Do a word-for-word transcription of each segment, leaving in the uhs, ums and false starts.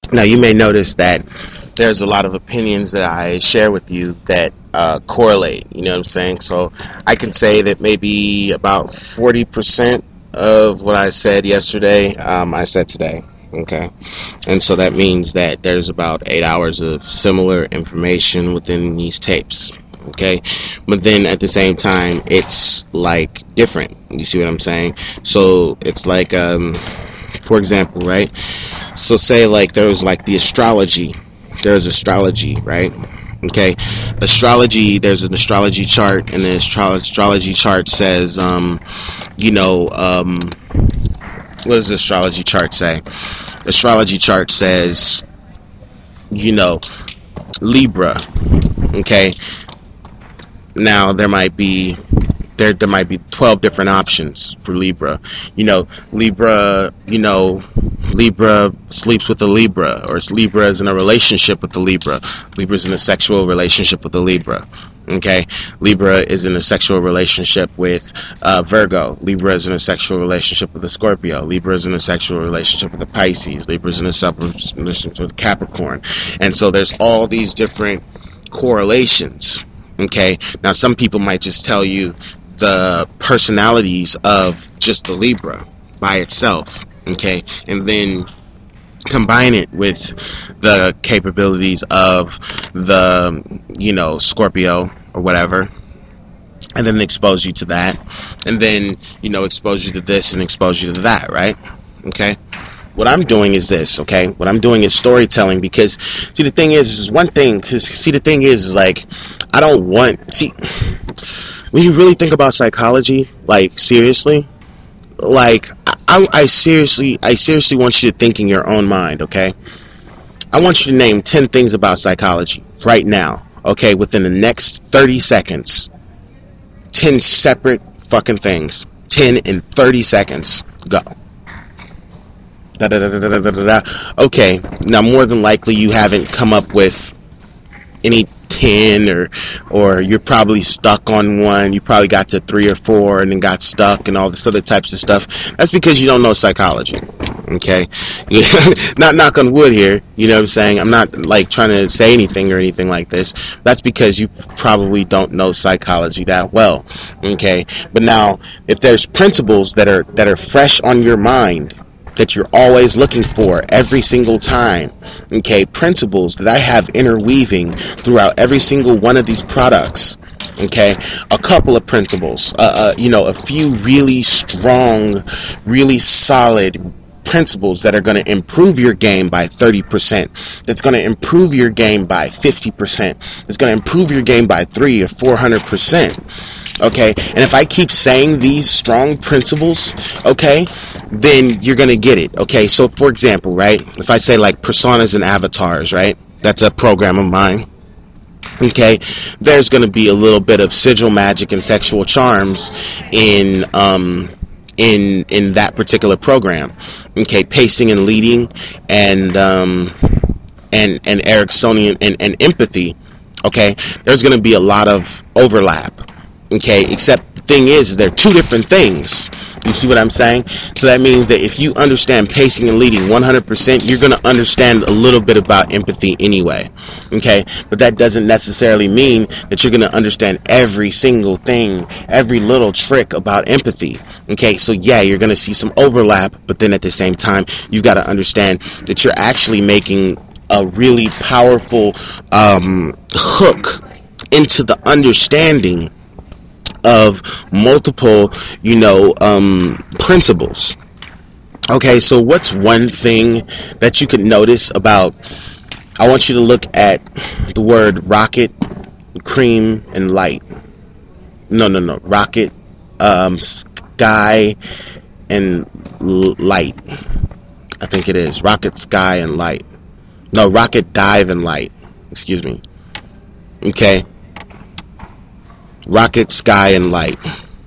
Now, you may notice that there's a lot of opinions that I share with you that uh, correlate. You know what I'm saying? So I can say that maybe about forty percent of what I said yesterday, um, I said today. Okay. And so that means that there's about eight hours of similar information within these tapes. Okay. But then at the same time, it's like different. You see what I'm saying? So it's like, um, for example, right? So say like there was like the astrology. There's astrology, right? Okay. Astrology, there's an astrology chart, and the astro- astrology chart says, um, you know, um, what does the astrology chart say? The astrology chart says, you know, Libra. Okay. Now there might be there there might be twelve different options for Libra. You know, Libra, you know, Libra sleeps with a Libra, or Libra is in a relationship with the Libra. Libra is in a sexual relationship with the Libra. Okay, Libra is in a sexual relationship with uh, Virgo. Libra is in a sexual relationship with the Scorpio. Libra is in a sexual relationship with the Pisces. Libra is in a sexual relationship with Capricorn. And so there's all these different correlations. Okay, now some people might just tell you the personalities of just the Libra by itself. Okay, and then combine it with the capabilities of the, you know, Scorpio or whatever, and then expose you to that, and then, you know, expose you to this and expose you to that, right? Okay. What I'm doing is this, okay? What I'm doing is storytelling, because, see, the thing is, is one thing, because, see, the thing is, is, like, I don't want, see, when you really think about psychology, like, seriously, like, I, I seriously, I seriously want you to think in your own mind, okay? I want you to name ten things about psychology right now, okay? Within the next thirty seconds. ten separate fucking things. ten in thirty seconds. Go. Da, da, da, da, da, da, da. Okay, now more than likely you haven't come up with any ten, or or you're probably stuck on one. You probably got to three or four and then got stuck and all this other types of stuff. That's because you don't know psychology. Okay, not knock on wood here, you know what I'm saying? I'm not like trying to say anything or anything like this. That's because you probably don't know psychology that well. Okay, but now if there's principles that are that are fresh on your mind, that you're always looking for every single time, okay, principles that I have interweaving throughout every single one of these products, okay, a couple of principles, uh, uh, you know, a few really strong, really solid principles that are going to improve your game by thirty percent, that's going to improve your game by fifty percent, it's going to improve your game by three or four hundred percent. Okay, and if I keep saying these strong principles, okay, then you're gonna get it. Okay, so for example, right, if I say like personas and avatars, right, that's a program of mine. Okay, there's gonna be a little bit of sigil magic and sexual charms in um in in that particular program. Okay, pacing and leading, and um and and Ericksonian and, and empathy. Okay, there's gonna be a lot of overlap. Okay, except the thing is, they're two different things. You see what I'm saying? So that means that if you understand pacing and leading one hundred percent, you're going to understand a little bit about empathy anyway. Okay, but that doesn't necessarily mean that you're going to understand every single thing, every little trick about empathy. Okay, so yeah, you're going to see some overlap, but then at the same time, you've got to understand that you're actually making a really powerful um, hook into the understanding of multiple, you know, um, principles. Okay, so what's one thing that you could notice about, I want you to look at the word rocket, cream, and light. No, no, no, rocket, um, sky, and l- light. I think it is. Rocket, sky, and light. No, rocket, dive, and light. Excuse me. Okay. Rocket, sky, and light.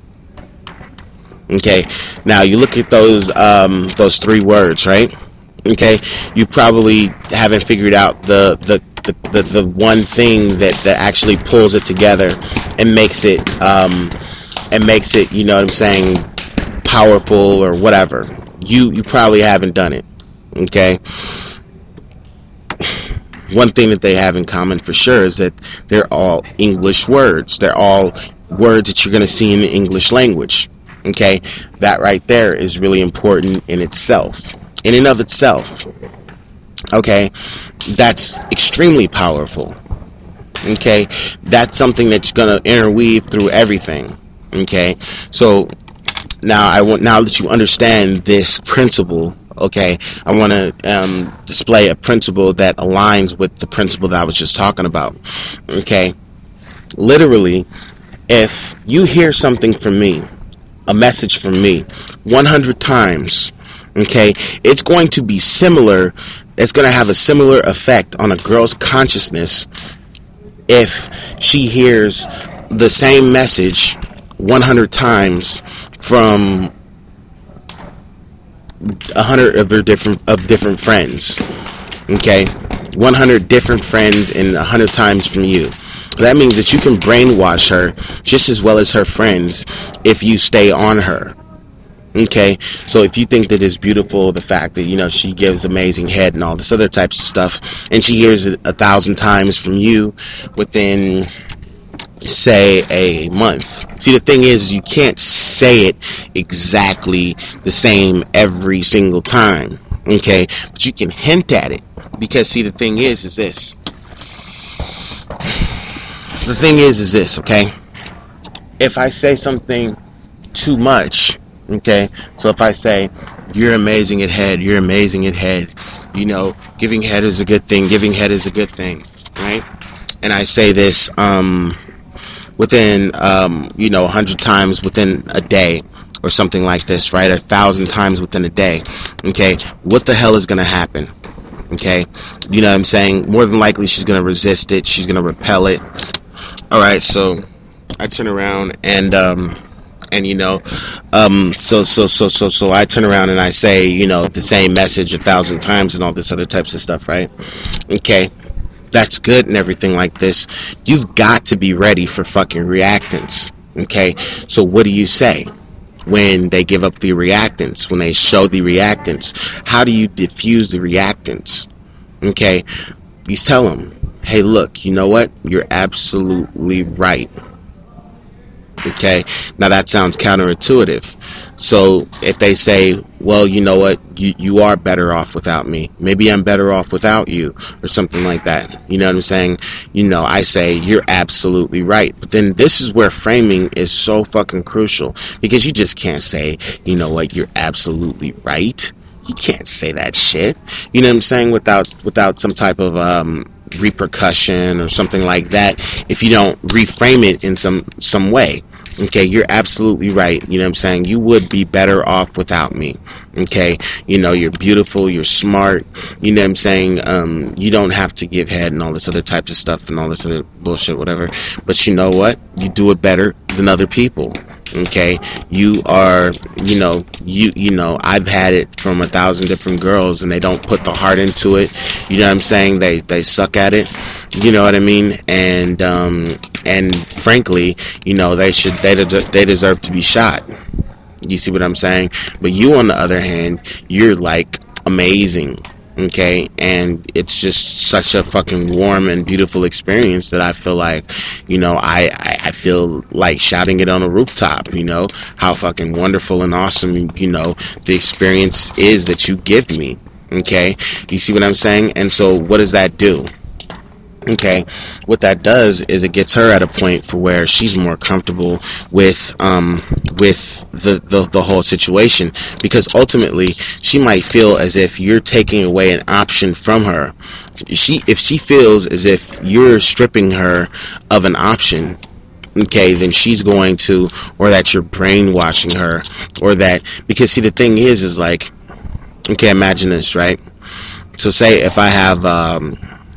Okay, now you look at those um, those three words, right? Okay, you probably haven't figured out the the, the, the, the one thing that, that actually pulls it together and makes it um, and makes it, you know what I'm saying, powerful or whatever. You you probably haven't done it. Okay. one thing that they have in common for sure is that they're all English words. They're all words that you're going to see in the English language. Okay, that right there is really important in itself, in and of itself. Okay, that's extremely powerful. Okay, that's something that's going to interweave through everything. Okay, so now I want now that you understand this principle. Okay, I want to um, display a principle that aligns with the principle that I was just talking about. Okay, literally, if you hear something from me, a message from me, one hundred times, okay, it's going to be similar. It's going to have a similar effect on a girl's consciousness if she hears the same message one hundred times from a hundred of her different of different friends. Okay, one hundred different friends and a hundred times from you. That means that you can brainwash her just as well as her friends if you stay on her. Okay, so if you think that it's beautiful, the fact that, you know, she gives amazing head and all this other types of stuff, and she hears it a thousand times from you within, say, a month. See, the thing is, you can't say it exactly the same every single time. Okay, but you can hint at it, because see, the thing is, is this. The thing is, is this. Okay, if I say something too much. Okay, so if I say, you're amazing at head, you're amazing at head, you know, giving head is a good thing, giving head is a good thing, right? And I say this um, within, um, you know, a hundred times within a day or something like this, right? A thousand times within a day, okay? What the hell is going to happen? Okay, you know what I'm saying? More than likely, she's going to resist it. She's going to repel it. All right, so I turn around and... Um, And, you know, um, so, so, so, so, so I turn around and I say, you know, the same message a thousand times and all this other types of stuff, right? Okay, that's good and everything like this. You've got to be ready for fucking reactance, okay? So what do you say when they give up the reactance, when they show the reactance? How do you diffuse the reactance? Okay, you tell them, hey, look, you know what? You're absolutely right. Okay, now that sounds counterintuitive. So if they say, well, you know what, you, you are better off without me. Maybe I'm better off without you, or something like that. You know what I'm saying? You know, I say, you're absolutely right. But then this is where framing is so fucking crucial, because you just can't say, you know what, you're absolutely right. You can't say that shit. You know what I'm saying? Without, without some type of, um, repercussion or something like that, if you don't reframe it in some some way. Okay, you're absolutely right. You know what I'm saying? You would be better off without me. Okay, you know, you're beautiful, you're smart, you know what I'm saying? Um, you don't have to give head and all this other type of stuff and all this other bullshit, whatever. But you know what? You do it better than other people. Okay, you are, you know, you you know, I've had it from a thousand different girls, and they don't put the heart into it. You know what I'm saying? They they suck at it. You know what I mean? And um and frankly, you know, they should they they deserve to be shot. You see what I'm saying? But you, on the other hand, you're like amazing. Okay, and it's just such a fucking warm and beautiful experience that I feel like, you know, I, I, I feel like shouting it on a rooftop, you know, how fucking wonderful and awesome, you know, the experience is that you give me. Okay, you see what I'm saying? And so what does that do? Okay, what that does is it gets her at a point for where she's more comfortable with um with the, the the whole situation, because ultimately she might feel as if you're taking away an option from her. She if she feels as if you're stripping her of an option, okay, then she's going to, or that you're brainwashing her, or that, because see, the thing is is like, okay, imagine this, right? So say if I have um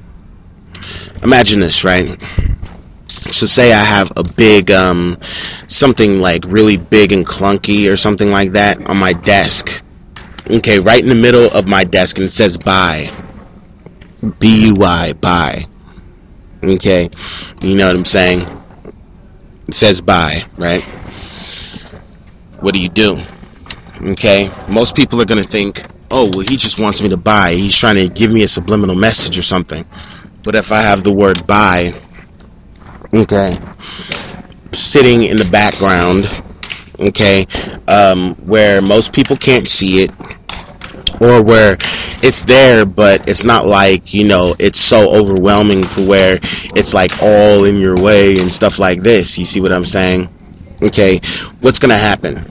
imagine this, right? So say I have a big, um, something like really big and clunky or something like that on my desk. Okay, right in the middle of my desk, and it says buy. B U I, buy. Okay, you know what I'm saying? It says buy, right? What do you do? Okay, most people are going to think, oh, well, he just wants me to buy. He's trying to give me a subliminal message or something. But if I have the word buy, okay, sitting in the background, okay, um, where most people can't see it, or where it's there, but it's not like, you know, it's so overwhelming to where it's like all in your way and stuff like this. You see what I'm saying? Okay, what's gonna happen?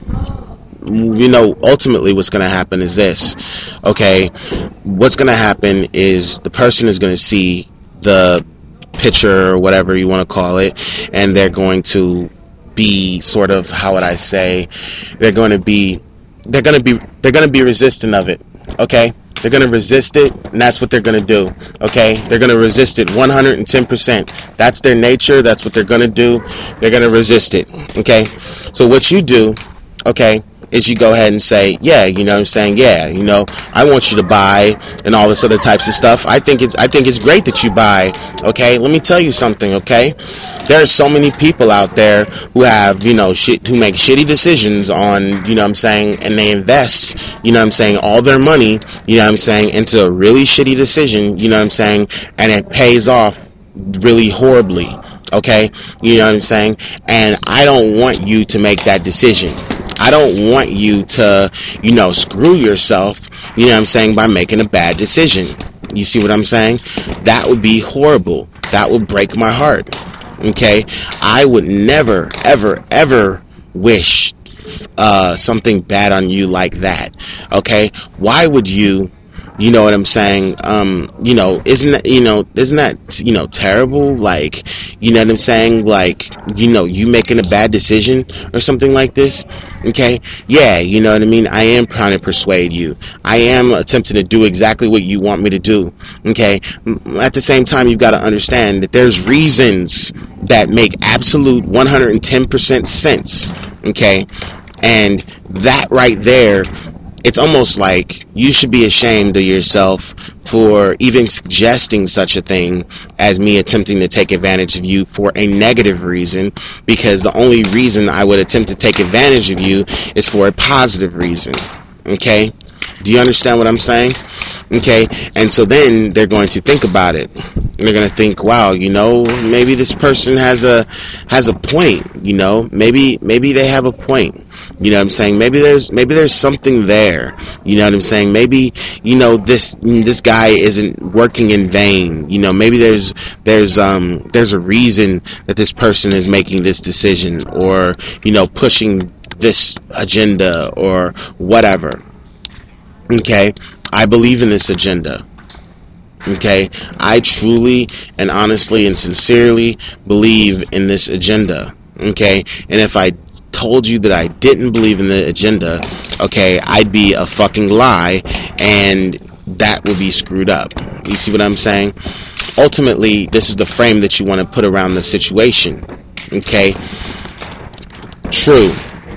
You know, ultimately what's gonna happen is this. Okay, what's gonna happen is the person is gonna see the picture or whatever you want to call it, and they're going to be sort of, how would I say, they're going to be they're going to be they're going to be resistant of it. Okay, they're going to resist it, and that's what they're going to do. Okay, they're going to resist it one hundred ten percent. That's their nature. That's what they're going to do. They're going to resist it. Okay, so what you do, okay, is you go ahead and say, yeah, you know what I'm saying, yeah, you know, I want you to buy and all this other types of stuff. I think it's I think it's great that you buy. Okay, let me tell you something, okay? There are so many people out there who have, you know, shit who make shitty decisions on, you know what I'm saying, and they invest, you know what I'm saying, all their money, you know what I'm saying, into a really shitty decision, you know what I'm saying, and it pays off really horribly. Okay, you know what I'm saying? And I don't want you to make that decision. I don't want you to, you know, screw yourself, you know what I'm saying, by making a bad decision. You see what I'm saying? That would be horrible. That would break my heart. Okay? I would never, ever, ever wish uh, something bad on you like that. Okay? Why would you... You know what I'm saying? Um, you know, isn't that, you know, isn't that, you know, terrible? Like, you know what I'm saying? Like, you know, you making a bad decision or something like this. Okay. Yeah. You know what I mean? I am trying to persuade you. I am attempting to do exactly what you want me to do. Okay. At the same time, you've got to understand that there's reasons that make absolute one hundred ten percent sense. Okay. And that right there, it's almost like you should be ashamed of yourself for even suggesting such a thing as me attempting to take advantage of you for a negative reason, because the only reason I would attempt to take advantage of you is for a positive reason. Okay? Do you understand what I'm saying? Okay? And so then they're going to think about it. They're going to think, wow, you know, maybe this person has a has a point, you know, maybe maybe they have a point. You know what I'm saying? Maybe there's maybe there's something there. You know what I'm saying? Maybe, you know, this this guy isn't working in vain. You know, maybe there's there's um there's a reason that this person is making this decision, or, you know, pushing this agenda or whatever. Okay? I believe in this agenda. Okay, I truly and honestly and sincerely believe in this agenda. Okay, and if I told you that I didn't believe in the agenda, okay, I'd be a fucking lie, and that would be screwed up. You see what I'm saying? Ultimately, this is the frame that you want to put around the situation. Okay, true,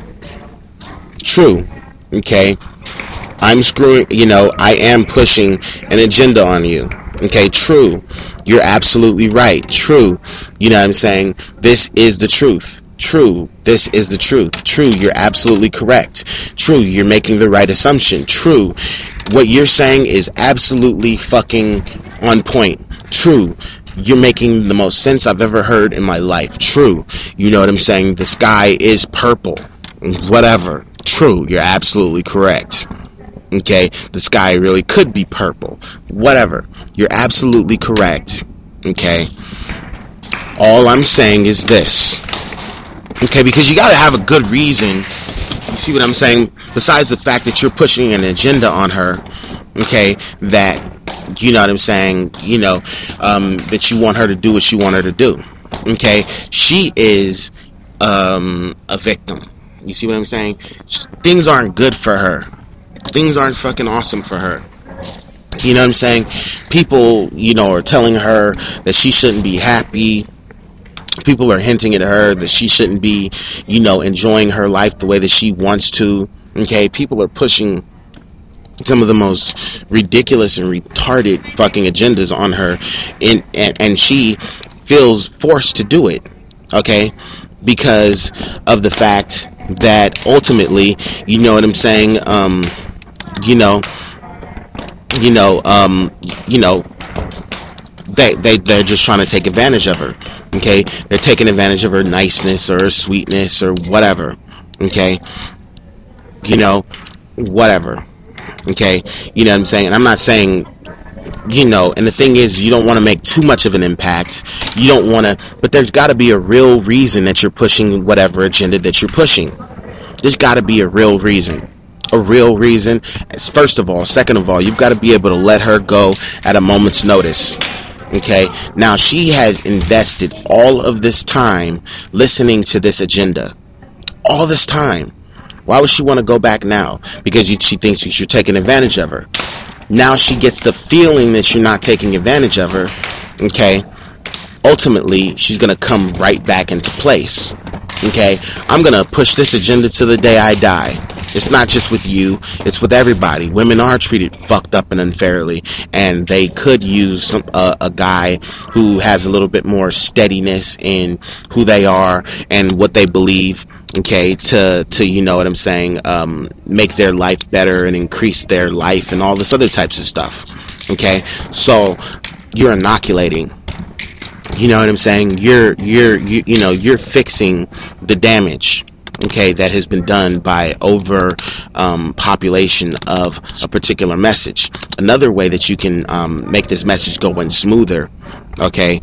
true. Okay. I'm screwing, you know, I am pushing an agenda on you. Okay, true. You're absolutely right. True. You know what I'm saying? This is the truth. True. This is the truth. True. You're absolutely correct. True. You're making the right assumption. True. What you're saying is absolutely fucking on point. True. You're making the most sense I've ever heard in my life. True. You know what I'm saying? The sky is purple. Whatever. True. You're absolutely correct. Okay, the sky really could be purple. Whatever. You're absolutely correct. Okay. All I'm saying is this. Okay, because you gotta have a good reason. You see what I'm saying? Besides the fact that you're pushing an agenda on her. Okay, that, you know what I'm saying, you know, um, that you want her to do what you want her to do. Okay, she is um, a victim. You see what I'm saying? Things aren't good for her. Things aren't fucking awesome for her. You know what I'm saying? People, you know, are telling her that she shouldn't be happy. People are hinting at her that she shouldn't be, you know, enjoying her life the way that she wants to. Okay? People are pushing some of the most ridiculous and retarded fucking agendas on her. And, and, and she feels forced to do it. Okay? Because of the fact that ultimately, you know what I'm saying, um... you know, you know, um, you know, they, they, they're just trying to take advantage of her. Okay? They're taking advantage of her niceness or her sweetness or whatever. Okay? You know, whatever. Okay? You know what I'm saying? And I'm not saying, you know, and the thing is, you don't want to make too much of an impact. You don't want to, but there's got to be a real reason that you're pushing whatever agenda that you're pushing. There's got to be a real reason. A real reason. As first of all, second of all, you've got to be able to let her go at a moment's notice. Okay? Now, she has invested all of this time listening to this agenda. All this time. Why would she want to go back now? Because you, she thinks you're taking advantage of her. Now she gets the feeling that you're not taking advantage of her. Okay? Ultimately, she's going to come right back into place. Okay? I'm going to push this agenda to the day I die. It's not just with you. It's with everybody. Women are treated fucked up and unfairly. And they could use some, uh, a guy who has a little bit more steadiness in who they are and what they believe. Okay, to, to you know what I'm saying, um, make their life better and increase their life and all this other types of stuff. Okay, so you're inoculating. You know what I'm saying? You're you're you, you know you're fixing the damage. Okay, that has been done by over um, population of a particular message. Another way that you can um, make this message go in smoother, okay,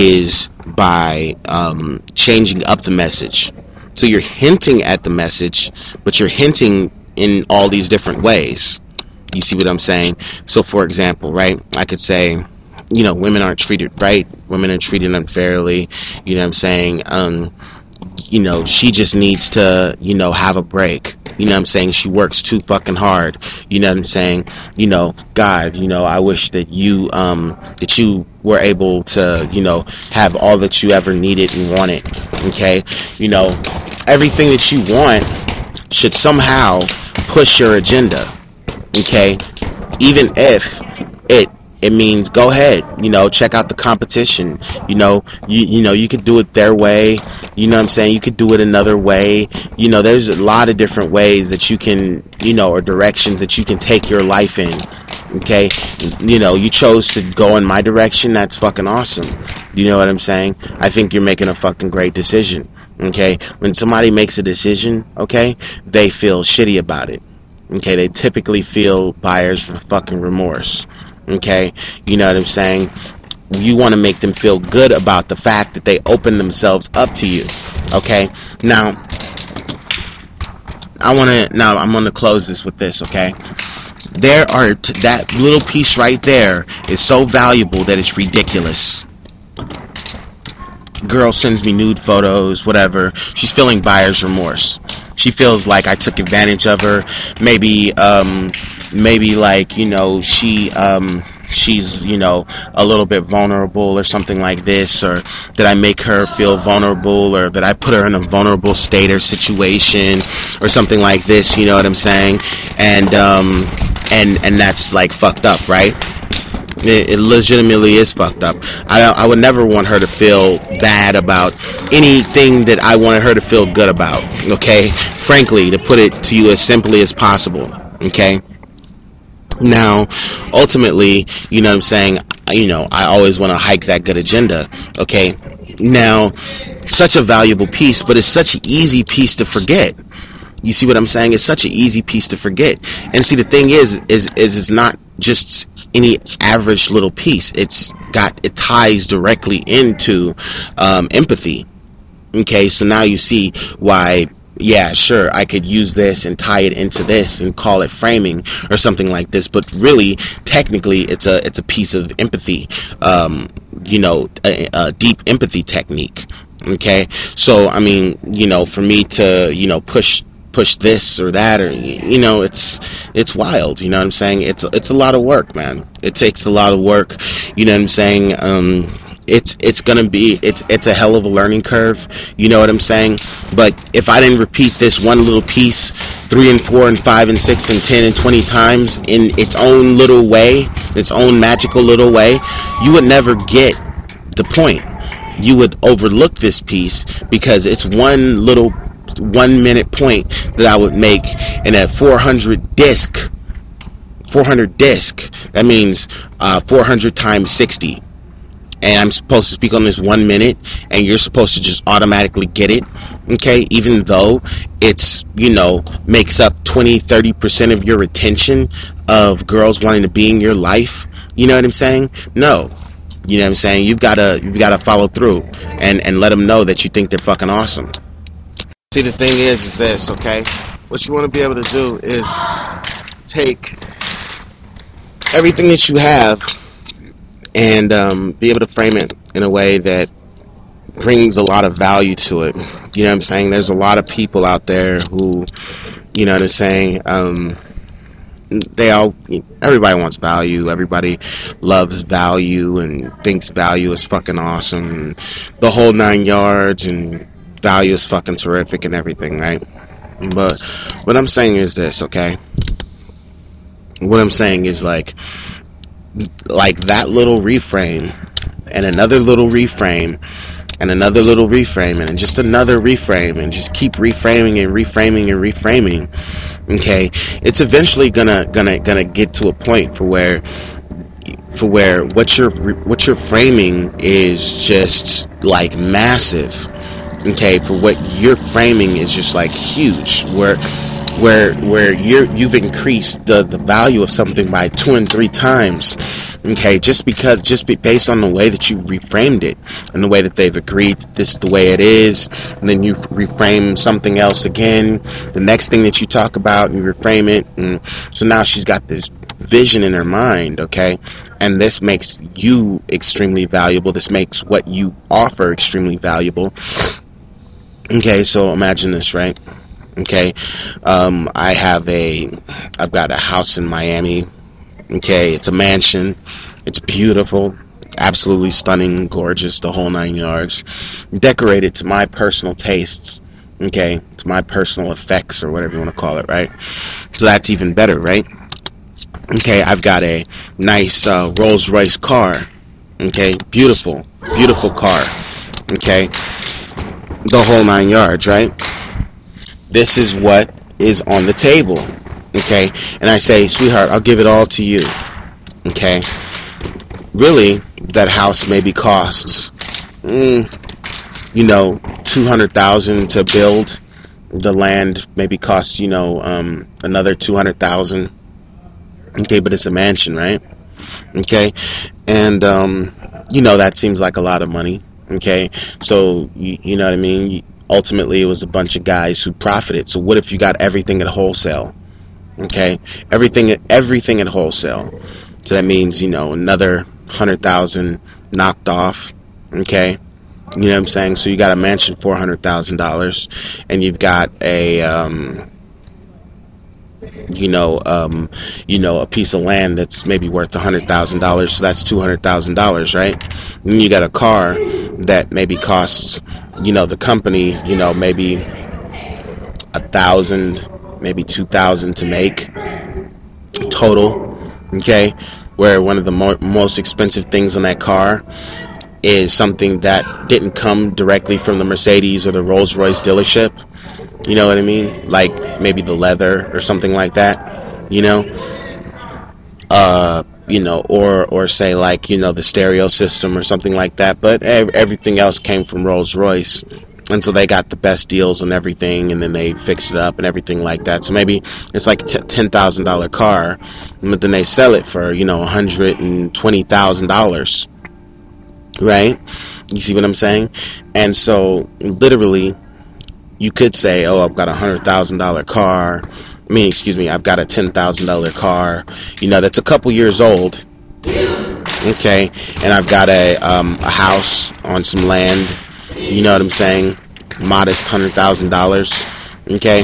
is by um, changing up the message. So you're hinting at the message, but you're hinting in all these different ways. You see what I'm saying? So, for example, right, I could say, you know, women aren't treated right. Women are treated unfairly. You know what I'm saying? Um, you know, she just needs to, you know, have a break. You know what I'm saying? She works too fucking hard. You know what I'm saying? You know, God, you know, I wish that you, um, that you were able to, you know, have all that you ever needed and wanted. Okay? You know, everything that you want should somehow push your agenda. Okay? Even if it It means go ahead, you know, check out the competition. You know, you you know, you could do it their way. You know what I'm saying? You could do it another way. You know, there's a lot of different ways that you can, you know, or directions that you can take your life in. Okay? You know, you chose to go in my direction. That's fucking awesome. You know what I'm saying? I think you're making a fucking great decision. Okay? When somebody makes a decision, okay, they feel shitty about it. Okay? They typically feel buyer's fucking remorse. Okay, you know what I'm saying? You want to make them feel good about the fact that they open themselves up to you. Okay, now I want to. Now I'm going to close this with this. Okay, there are t- that little piece right there is so valuable that it's ridiculous. Girl sends me nude photos, whatever. She's feeling buyer's remorse. She feels like I took advantage of her. Maybe, um, maybe like, you know, she, um, she's, you know, a little bit vulnerable or something like this, or that I make her feel vulnerable, or that I put her in a vulnerable state or situation or something like this, you know what I'm saying? And, um, and, and that's like fucked up, right? It, it legitimately is fucked up. I I would never want her to feel bad about anything that I wanted her to feel good about. Okay, frankly, to put it to you as simply as possible. Okay. Now, ultimately, you know what I'm saying. You know, I always want to hike that good agenda. Okay. Now, such a valuable piece, but it's such an easy piece to forget. You see what I'm saying? It's such an easy piece to forget. And see, the thing is, is, is it's not just any average little piece. It's got, it ties directly into um, empathy. Okay, so now you see why, yeah, sure, I could use this and tie it into this and call it framing or something like this, but really, technically, it's a it's a piece of empathy, um, you know, a, a deep empathy technique. Okay, so I mean, you know, for me to, you know, push push this or that, or, you know, it's it's wild. You know what I'm saying? It's it's a lot of work, man. It takes a lot of work. You know what I'm saying? Um, it's it's gonna be it's it's a hell of a learning curve. You know what I'm saying? But if I didn't repeat this one little piece three and four and five and six and ten and twenty times in its own little way, its own magical little way, you would never get the point. You would overlook this piece because it's one little one minute point that I would make in a four hundred disc four hundred disc. That means uh, four hundred times sixty. and I'm supposed to speak on this one minute, and you're supposed to just automatically get it, okay, even though it's, you know, makes up twenty, thirty percent of your retention of girls wanting to be in your life, you know what I'm saying? No. You know what I'm saying? You've got to you've got to follow through and, and let them know that you think they're fucking awesome. See, the thing is, is this, okay? What you want to be able to do is take everything that you have and um, be able to frame it in a way that brings a lot of value to it. You know what I'm saying? There's a lot of people out there who, you know what I'm saying, um, they all, everybody wants value, everybody loves value and thinks value is fucking awesome, and the whole nine yards, and value is fucking terrific and everything, right? But what I'm saying is this, okay? What I'm saying is like, like that little reframe, and another little reframe, and another little reframe, and just another reframe, and just keep reframing and reframing and reframing. Okay, it's eventually gonna gonna gonna get to a point for where for where what you're what you're framing is just like massive. Okay, for what you're framing is just like huge, where where where you're you've increased the the value of something by two and three times. Okay, just because just be based on the way that you reframed it and the way that they've agreed that this is the way it is, and then you reframe something else again, the next thing that you talk about, and you reframe it, and so now she's got this vision in her mind, okay, and this makes you extremely valuable. This makes what you offer extremely valuable. Okay, so imagine this, right? Okay, um, I have a, I've got a house in Miami. Okay, it's a mansion. It's beautiful, absolutely stunning, gorgeous, the whole nine yards. Decorated to my personal tastes. Okay, to my personal effects, or whatever you want to call it, right? So that's even better, right? Okay, I've got a nice uh, Rolls Royce car. Okay, beautiful, beautiful car. Okay, the whole nine yards, right? This is what is on the table. Okay, and I say, sweetheart, I'll give it all to you. Okay, really, that house maybe costs, mm, you know, two hundred thousand to build. The land maybe costs, you know, um, another two hundred thousand. Okay, but it's a mansion, right? Okay, and um, you know, that seems like a lot of money. Okay, so you, you know what I mean? Ultimately, it was a bunch of guys who profited. So what if you got everything at wholesale? Okay, everything at everything at wholesale. So that means, you know, another hundred thousand knocked off. Okay, you know what I'm saying? So you got a mansion for a hundred thousand dollars, and you've got a um, you know, um, you know, a piece of land that's maybe worth a hundred thousand dollars. So that's two hundred thousand dollars, right? And you got a car that maybe costs, you know, the company, you know, maybe a thousand, maybe two thousand to make total. Okay, where one of the mo- most expensive things on that car is something that didn't come directly from the Mercedes or the Rolls Royce dealership. You know what I mean? Like maybe the leather or something like that, you know? Uh, you know, or or say like, you know, the stereo system or something like that. But everything else came from Rolls Royce. And so they got the best deals on everything, and then they fixed it up and everything like that. So maybe it's like a ten thousand dollars car, but then they sell it for, you know, one hundred twenty thousand dollars. Right? You see what I'm saying? And so literally, you could say, oh, I've got a one hundred thousand dollars car. I mean, excuse me, I've got a ten thousand dollars car. You know, that's a couple years old. Okay. And I've got a, um, a house on some land. You know what I'm saying? Modest one hundred thousand dollars. Okay.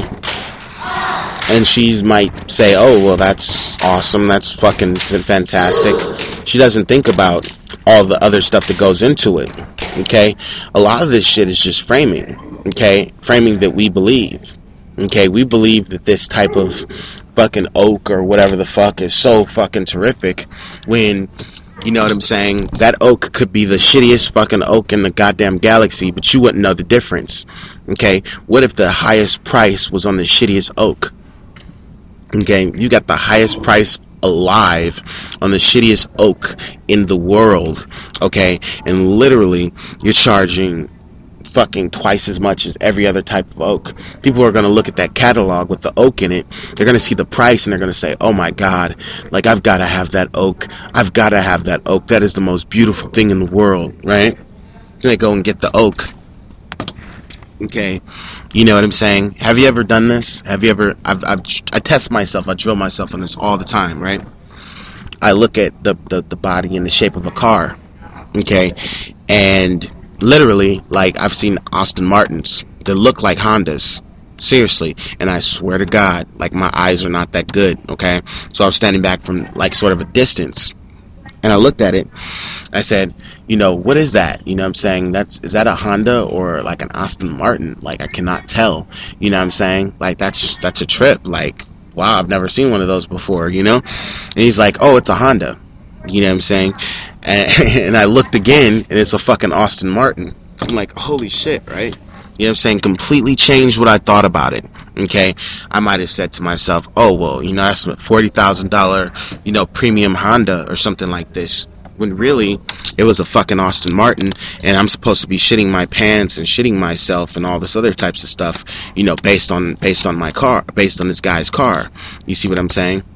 And she might say, oh, well, that's awesome. That's fucking fantastic. She doesn't think about all the other stuff that goes into it. Okay. A lot of this shit is just framing. Okay, framing that we believe. Okay, we believe that this type of fucking oak or whatever the fuck is so fucking terrific, when, you know what I'm saying, that oak could be the shittiest fucking oak in the goddamn galaxy, but you wouldn't know the difference. Okay, what if the highest price was on the shittiest oak? Okay, you got the highest price alive on the shittiest oak in the world, okay? And literally, you're charging fucking twice as much as every other type of oak. People are going to look at that catalog with the oak in it. They're going to see the price and they're going to say, oh my God, like I've got to have that oak. I've got to have that oak. That is the most beautiful thing in the world, right? They go and get the oak. Okay, you know what I'm saying? Have you ever done this? Have you ever, I've, I've, I test myself, I drill myself on this all the time, right? I look at the, the, the body and the shape of a car, okay? And literally, like, I've seen Aston Martins that look like Hondas. Seriously. And I swear to God, like, my eyes are not that good, okay? So I was standing back from, like, sort of a distance. And I looked at it. I said, you know, what is that? You know what I'm saying? That's, is that a Honda or like an Aston Martin? Like, I cannot tell. You know what I'm saying? Like, that's, that's a trip. Like, wow, I've never seen one of those before, you know? And he's like, oh, it's a Honda. You know what I'm saying? And, and I looked again, and it's a fucking Aston Martin. I'm like, holy shit, right? You know what I'm saying? Completely changed what I thought about it. Okay? I might have said to myself, oh, well, you know, that's a forty thousand dollars, you know, premium Honda or something like this. When really, it was a fucking Aston Martin, and I'm supposed to be shitting my pants and shitting myself and all this other types of stuff, you know, based on, based on my car, based on this guy's car. You see what I'm saying?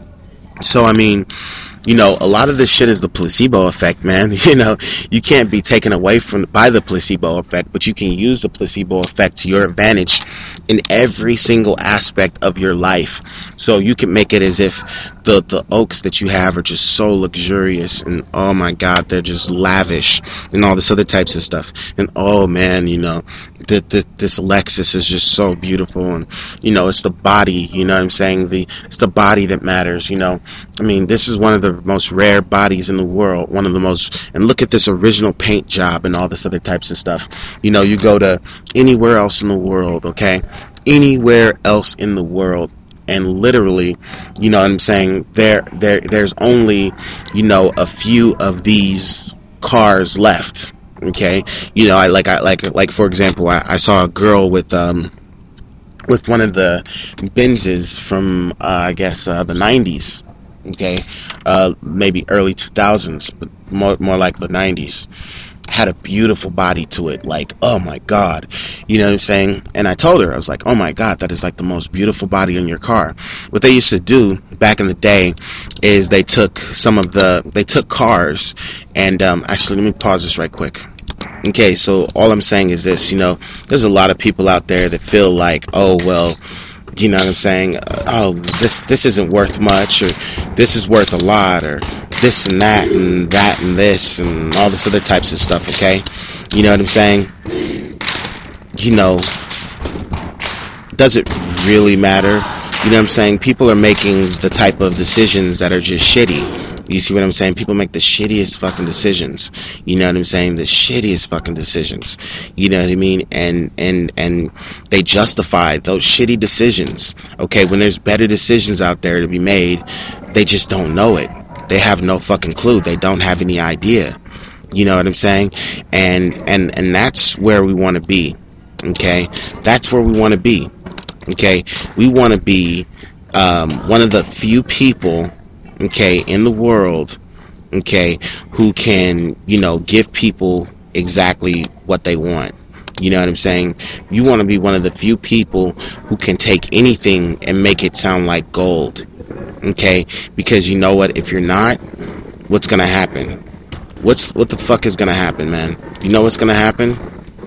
So, I mean, you know, a lot of this shit is the placebo effect, man. You know, you can't be taken away from by the placebo effect, but you can use the placebo effect to your advantage in every single aspect of your life. So you can make it as if the, the oaks that you have are just so luxurious and, oh my God, they're just lavish and all this other types of stuff. And, oh man, you know, the, the, this Lexus is just so beautiful, and, you know, it's the body, you know what I'm saying? The, it's the body that matters, you know. I mean, this is one of the most rare bodies in the world, one of the most, and look at this original paint job and all this other types of stuff. You know, you go to anywhere else in the world, okay? Anywhere else in the world, and literally, you know what I'm saying, there, there, there's only, you know, a few of these cars left, okay? You know, I like, I like, like for example, I, I saw a girl with, um, with one of the Benzes from, uh, I guess, uh, the nineties. Okay, uh, maybe early two thousands, but more, more like the nineties. Had a beautiful body to it, like, oh my God, you know what I'm saying? And I told her, I was like, oh my God, that is like the most beautiful body in your car. What they used to do back in the day is they took some of the, they took cars, and um, actually, let me pause this right quick. Okay, so all I'm saying is this, you know, there's a lot of people out there that feel like, oh, well, you know what I'm saying, oh, this this isn't worth much, or this is worth a lot, or this and that and that and this and all this other types of stuff, okay? You know what I'm saying? You know, does it really matter? You know what I'm saying? People are making the type of decisions that are just shitty. You see what I'm saying? People make the shittiest fucking decisions. You know what I'm saying? The shittiest fucking decisions. You know what I mean? And and and they justify those shitty decisions. Okay, when there's better decisions out there to be made, they just don't know it. They have no fucking clue. They don't have any idea. You know what I'm saying? And and and that's where we want to be. Okay? That's where we want to be. Okay? We want to be um, one of the few people, okay, in the world, okay, who can, you know, give people exactly what they want. You know what I'm saying? You want to be one of the few people who can take anything and make it sound like gold. Okay? Because you know what? If you're not, what's going to happen? What's, what the fuck is going to happen, man? You know what's going to happen?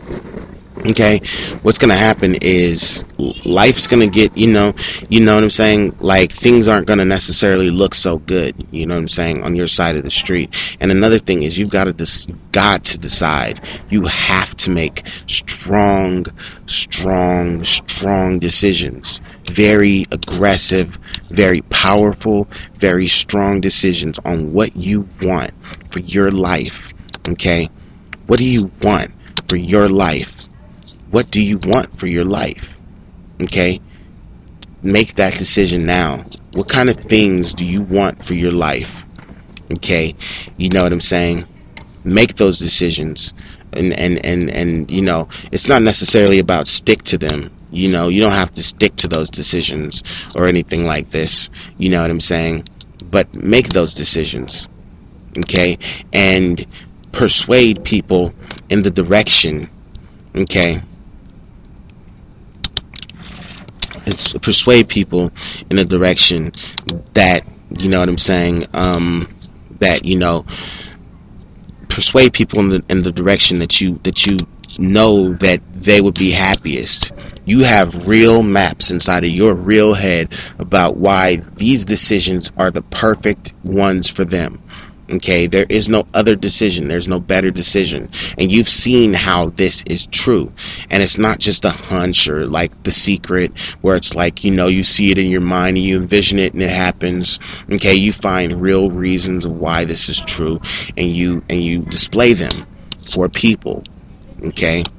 Okay, what's gonna happen is life's gonna get, you know, you know what I'm saying? Like, things aren't gonna necessarily look so good, you know what I'm saying, on your side of the street. And another thing is, you've got to dis- you've got to decide. You have to make strong, strong, strong decisions. Very aggressive, very powerful, very strong decisions on what you want for your life. Okay, what do you want for your life? What do you want for your life? Okay? Make that decision now. What kind of things do you want for your life? Okay? You know what I'm saying? Make those decisions. And, and, and, and, you know, it's not necessarily about stick to them. You know, you don't have to stick to those decisions or anything like this. You know what I'm saying? but make those decisions, okay, and persuade people in the direction, okay, it's persuade people in a direction that, you know what I'm saying, um, that, you know, persuade people in the in the direction that you that you know that they would be happiest. You have real maps inside of your real head about why these decisions are the perfect ones for them. Okay, there is no other decision. There's no better decision. And you've seen how this is true. And it's not just a hunch or like The Secret, where it's like, you know, you see it in your mind and you envision it and it happens. Okay, you find real reasons of why this is true, and you and you display them for people. Okay.